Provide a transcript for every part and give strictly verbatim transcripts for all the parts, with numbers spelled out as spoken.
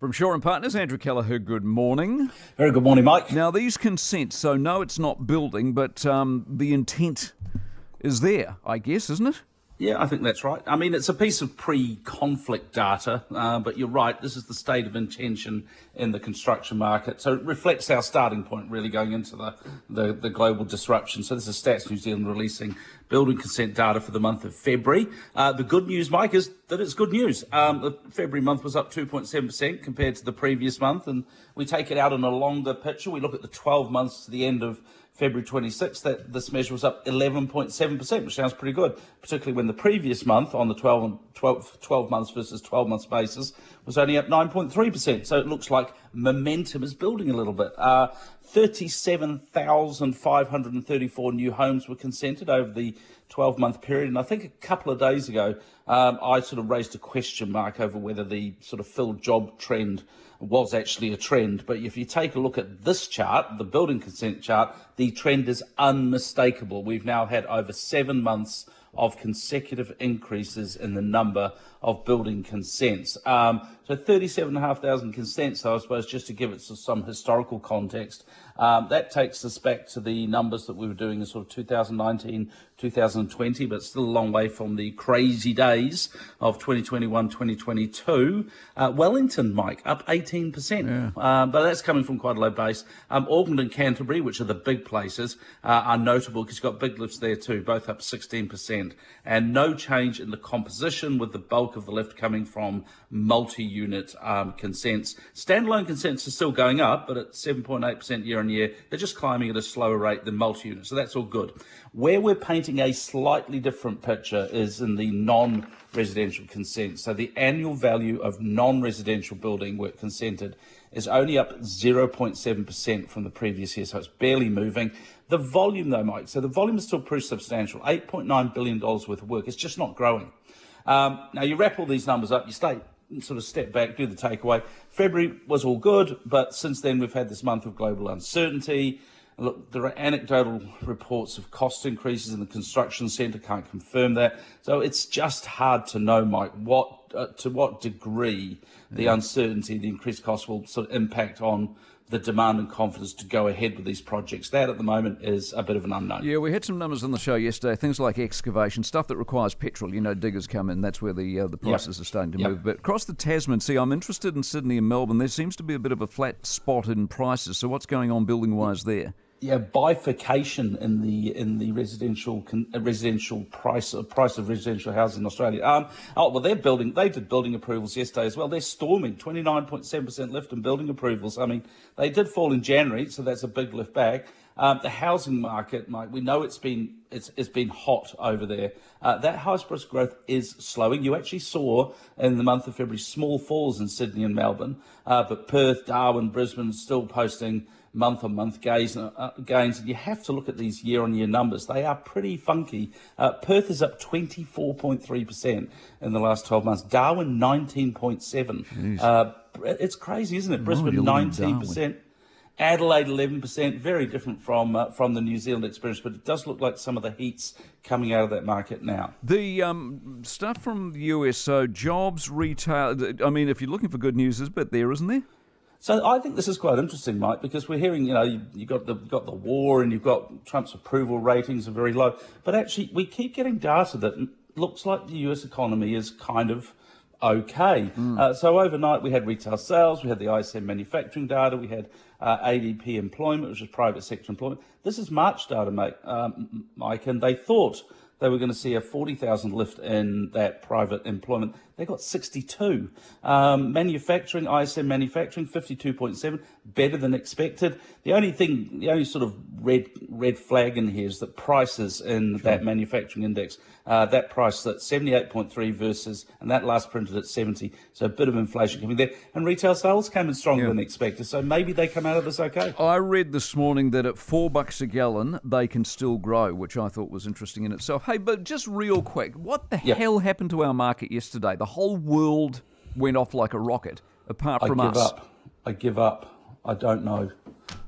From Shaw and Partners, Andrew Kelleher, good morning. Very good morning, Mike. Now, these consents, so no, it's not building, but um, the intent is there, I guess, isn't it? Yeah, I think that's right. I mean, it's a piece of pre-conflict data, uh, but you're right, this is the state of intention in the construction market. So it reflects our starting point, really, going into the, the, the global disruption. So this is Stats New Zealand releasing building consent data for the month of February. Uh, the good news, Mike, is that it's good news. Um, the February month was up two point seven percent compared to the previous month, and we take it out on a longer picture. We look at the twelve months to the end of February twenty-sixth, that this measure was up eleven point seven percent, which sounds pretty good, particularly when the previous month on the twelve, twelve, twelve months versus twelve months basis was only up nine point three percent. So it looks like momentum is building a little bit. Uh, thirty-seven thousand five hundred thirty-four new homes were consented over the twelve-month period. And I think a couple of days ago, um, I sort of raised a question mark over whether the sort of filled job trend was actually a trend. But if you take a look at this chart, the building consent chart, the trend is unmistakable. We've now had over seven months of consecutive increases in the number of building consents. Um, so thirty-seven thousand five hundred consents, so I suppose, just to give it some historical context, um, that takes us back to the numbers that we were doing in sort of two thousand nineteen, two thousand twenty, but still a long way from the crazy days of twenty twenty-one, twenty twenty-two. Uh, Wellington, Mike, up eighteen percent, yeah. um, but that's coming from quite a low base. Um, Auckland and Canterbury, which are the big places, uh, are notable because you've got big lifts there too, both up sixteen percent, and no change in the composition, with the bulk of the lift coming from multi-unit um, consents. Standalone consents are still going up, but at seven point eight percent year on year. They're just climbing at a slower rate than multi-unit, so that's all good. Where we're painting a slightly different picture is in the non-residential consents. So the annual value of non-residential building work consented is only up zero point seven percent from the previous year, so it's barely moving. The volume, though, Mike, so the volume is still pretty substantial, eight point nine billion dollars worth of work. It's just not growing. Um, now, you wrap all these numbers up, you stay, sort of step back, do the takeaway. February was all good, but since then we've had this month of global uncertainty. Look, there are anecdotal reports of cost increases in the construction centre, can't confirm that. So it's just hard to know, Mike, what uh, to what degree the yeah. uncertainty, the increased cost will sort of impact on the demand and confidence to go ahead with these projects. That at the moment is a bit of an unknown. Yeah, we had some numbers on the show yesterday, things like excavation, stuff that requires petrol. You know, diggers come in, that's where the uh, the prices yep. are starting to yep. move. But across the Tasman, see, I'm interested in Sydney and Melbourne. There seems to be a bit of a flat spot in prices. So what's going on building-wise there? Yeah, bifurcation in the in the residential con, uh, residential price uh, price of residential housing in Australia. Um, oh well, they're building. They did building approvals yesterday as well. They're storming, twenty-nine point seven percent lift in building approvals. I mean, they did fall in January, so that's a big lift back. Um, the housing market, Mike, we know it's been it's it's been hot over there. Uh, that house price growth is slowing. You actually saw in the month of February small falls in Sydney and Melbourne, uh, but Perth, Darwin, Brisbane still posting month-on-month gains, uh, gains, and you have to look at these year-on-year numbers. They are pretty funky. Uh, Perth is up twenty-four point three percent in the last twelve months. Darwin, nineteen point seven percent. Uh, it's crazy, isn't it? Brisbane, nineteen percent. Adelaide, eleven percent. Very different from uh, from the New Zealand experience, but it does look like some of the heat's coming out of that market now. The um, stuff from the U S, so jobs, retail, I mean, if you're looking for good news, there's a bit there, isn't there? So I think this is quite interesting, Mike, because we're hearing, you know, you, you've got the, you've got the war and you've got Trump's approval ratings are very low. But actually, we keep getting data that looks like the U S economy is kind of okay. Mm. Uh, so overnight, we had retail sales, we had the I S M manufacturing data, we had uh, A D P employment, which is private sector employment. This is March data, mate, um, Mike, and they thought they were going to see a forty thousand lift in that private employment. They got sixty-two. Um, manufacturing, I S M manufacturing, fifty-two point seven, better than expected. The only thing, the only sort of red red flag in here is that prices in sure. that manufacturing index, uh, that price at seventy-eight point three versus, and that last printed at seventy. So a bit of inflation coming there. And retail sales came in stronger yeah. than expected. So maybe they come out of this okay. I read this morning that at four bucks a gallon, they can still grow, which I thought was interesting in itself. Hey, but just real quick, what the yep. hell happened to our market yesterday? The whole world went off like a rocket, apart from I give us. Up. I give up. I don't know.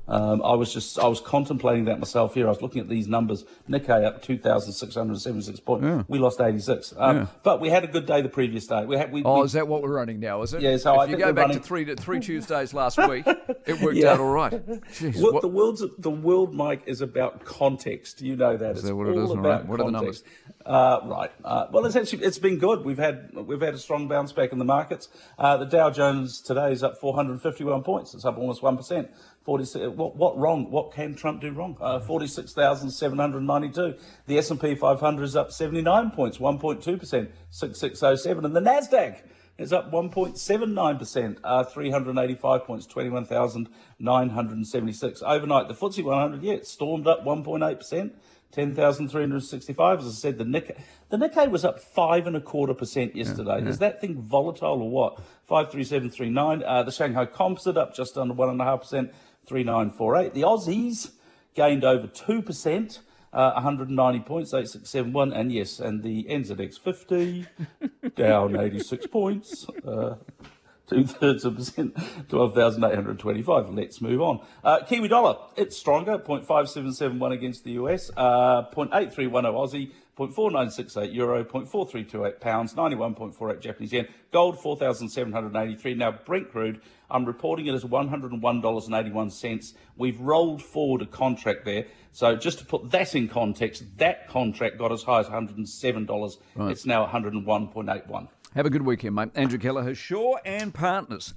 Um, I was just, I was contemplating that myself here. I was looking at these numbers. Nikkei up two thousand six hundred seventy-six points. Yeah. We lost eighty-six. Um, yeah. But we had a good day the previous day. We had, we, oh, we, is that what we're running now, is it? Yeah, so if I you think go back running... to three, to three Tuesdays last week, it worked yeah. out all right. Jeez, well, what... The world's, the world, Mike, is about context. You know that. Is it's that what all it is? about Right. What context. are the numbers? Uh, right. Uh, well, it's actually, it's been good. We've had, we've had a strong bounce back in the markets. Uh, the Dow Jones today is up four hundred fifty-one points. It's up almost one percent. forty-six, what, what wrong? What can Trump do wrong? Uh, forty-six thousand seven hundred ninety-two. The S and P five hundred is up seventy-nine points, one point two percent, six thousand six hundred seven. And the NASDAQ is up one point seven nine percent, uh, three hundred eighty-five points, twenty-one thousand nine hundred seventy-six. Overnight, the F T S E one hundred, yeah, it stormed up one point eight percent, ten thousand three hundred sixty-five. As I said, the Nikkei, the Nikkei was up five and a quarter percent yesterday. Yeah, yeah. Is that thing volatile or what? five three seven three nine. Uh, the Shanghai Composite up just under one point five percent, three nine four eight. The Aussies gained over two percent, uh, one hundred ninety points, eight six seven one. And yes, and the N Z X fifty down eighty-six points, uh, two-thirds of a percent, twelve thousand eight hundred twenty-five. Let's move on. Uh, Kiwi dollar, it's stronger, zero point five seven seven one against the U S, uh, zero point eight three one zero Aussie, zero point four nine six eight euro, zero point four three two eight pounds, ninety-one point four eight Japanese yen. Gold, four thousand seven hundred eighty-three. Now, Brent crude, I'm reporting it as one hundred one dollars and eighty-one cents. We've rolled forward a contract there. So just to put that in context, that contract got as high as one hundred seven dollars. Right. It's now one hundred one point eight one. Have a good weekend, mate. Andrew Kelleher, Shaw and Partners.